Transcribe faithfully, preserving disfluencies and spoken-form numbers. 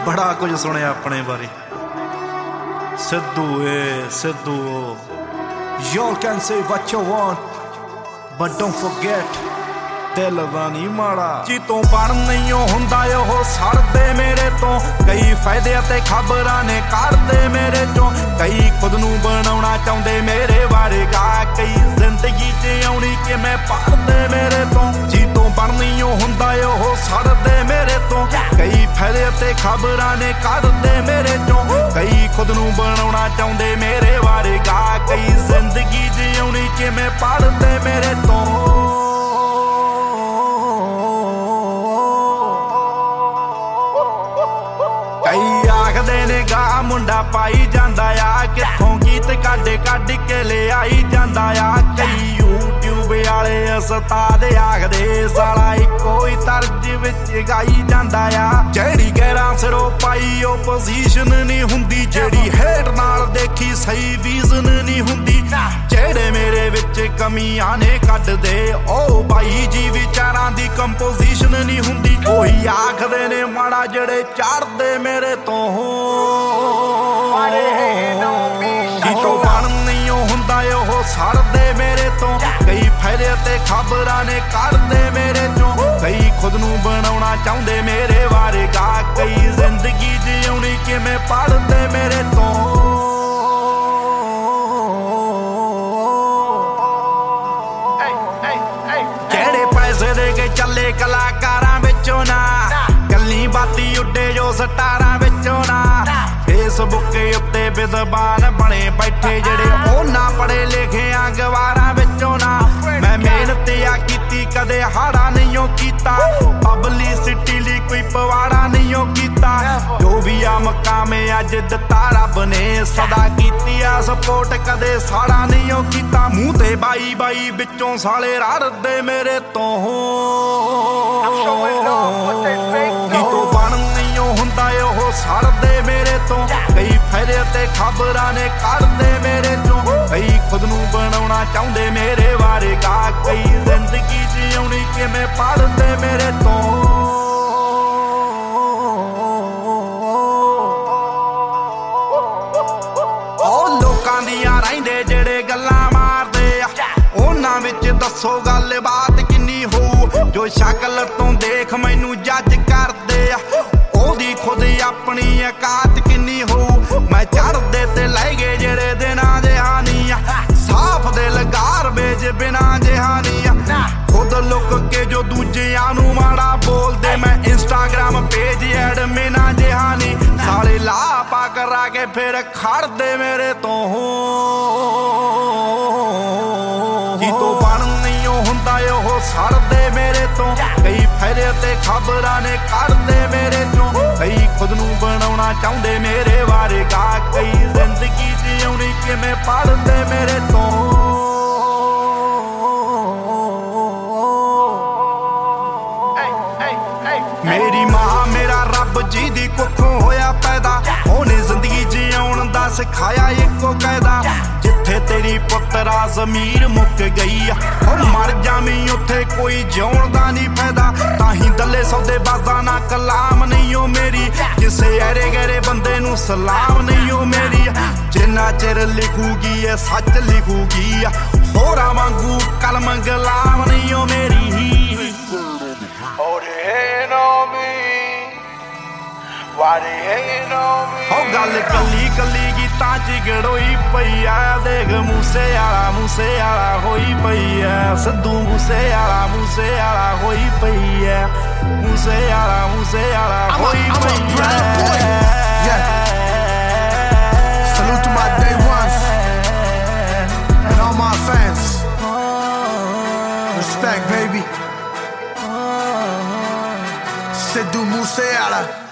बड़ा कुछ सुने अपने बारे। सिद्धू ए Sidhu Y'all can say what you want, but don't forget दिल दा नहीं माड़ा। जितों पढ़ नहीं हुंदा ओह सड़दे मेरे तो, कई फायदे ते खबरां ने कढ़दे मेरे चों, कई खुद नूं बनाउणा चाहुंदे मेरे बारे गा, कई जिंदगी च आउणी किवें पढ़दे मेरे तो। जितों पढ़ नहीं हुंदा ओह सड़दे मेरे तो, कई फायदे ते खबरां ने कढ़दे मेरे चों, कई खुद नूं बनाउणा चाहुंदे मेरे बारे गा, कई जिंदगी च आउणी किवें पढ़दे मेरे तो। कई आखदे ने गा मुंडा पाई जांदा आ, कित्थों गीत कढ कढ के ले आई जांदा आ, कई यूट्यूब वाले उस्ताद आखदे साला इक्को ही तर्ज विच गाई जांदा आ। जेहड़ी गैरां सिरों पाई ओ पोजीशन नहीं हुंदी, जेहड़ी हेट नाल देखी सही विजन नहीं हुंदी, जेहड़े मेरे विच कमियां ने कढ दे O by ji विचारां the composition नहीं हुंदी। कोई आखदे ने माड़ा जेहड़े चढ़दे मेरे तो, जितों पढ़ नहीं हुंदा ओह सड़दे मेरे तो, कई फायदे ते खबरां ने कढ़दे मेरे चों, कई खुद नूं बनाउणा चाहुंदे मेरे बारे गा, कई जिंदगी जिउणी किवें पढ़दे मेरे तो। जेहड़े पैसे दे के चले कलाकारां विचों ना, गल्ली बाती उड्डे जो सटारां विचों ना, फेसबुक उत्ते विद्वान बने बैठे जेड़े ओना पढ़े लिखे गवारां विचों ना। मैं मेहनत आ कीती कदे हाड़ा नहीं कीता, पब्लिसिटी लई कोई पवाड़ा नहीं कीता, जो भी आ मकाम अज दिता रब ने सदा कीती आ सपोर्ट कदे साड़ा नहीं कीता। मूंह ते बाई बाई विचों साले रड़दे मेरे तो, जितों बण नहीं हुंदा ओह सड़दे मेरे तो, कई फायदे ते खबरां ने कढ़दे मेरे चों, कई खुद नूं बनाउणा चाहुंदे मेरे बारे गा, कई जिंदगी जिउणी किवें पढ़दे मेरे तो। ओ लोकां दियां रहिंदे जेड़े गल्लां मारदे आ, उन्हां विच दस्सो गल बात किन्नी होऊ, जो शक्ल तो देख मैनू जज करदे आ, ओदी खुद अपनी औकात किन्नी होऊ। मैं चढ़दे ते लै गए जेड़े दिनां जहानी आ, साफ दिल गारबेज बिना जहानी आ, खुद लुक के जो दूजियां नू माड़ा बोलदे, मैं इंस्टाग्राम पेज एडमिना जहानी, साले ला पा करा के फिर खड़दे मेरे तो। जितों बण नहीं हुंदा ओह सड़दे मेरे तो, कई फायदे ते खबरां ने कढ़दे मेरे चों, कई खुद नूं बनाउणा चाहुंदे मेरे बारे गा, कई जिंदगी जिउणी किवें पढ़दे मेरे तो। मेरी मां मेरा रब जी दी कुखों होया पैदा, ओने जिंदगी जिउण दा सिखाया इक्को कायदा, जिथे तेरी पुत्तरा ज़मीर मुक गई आ, ओ मर जावीं उत्थे कोई जिउण दा नहीं फायदा, ताहीं दल्ले सौदे बाज़ां ना कलाम नहीं ओ मेरी, किसे ऐरे गैरे बंदे नूं सलाम नहीं ओ मेरी, जिन्ना चिर लिखूगी ए सच लिखूगी, होरां वांगू कलम गलाम नहीं ओ मेरी। ओ गल कली कली गीतां च गड़ोई पई आ, देख मूसे आला मूसे आला होई पई है, सिद्धू मूसे आला मूसे आला होई पई है, मूसे आला मूसे आला होई पई है। Salute to my day ones and all my fans. Respect, baby. Sidhu Moosewala.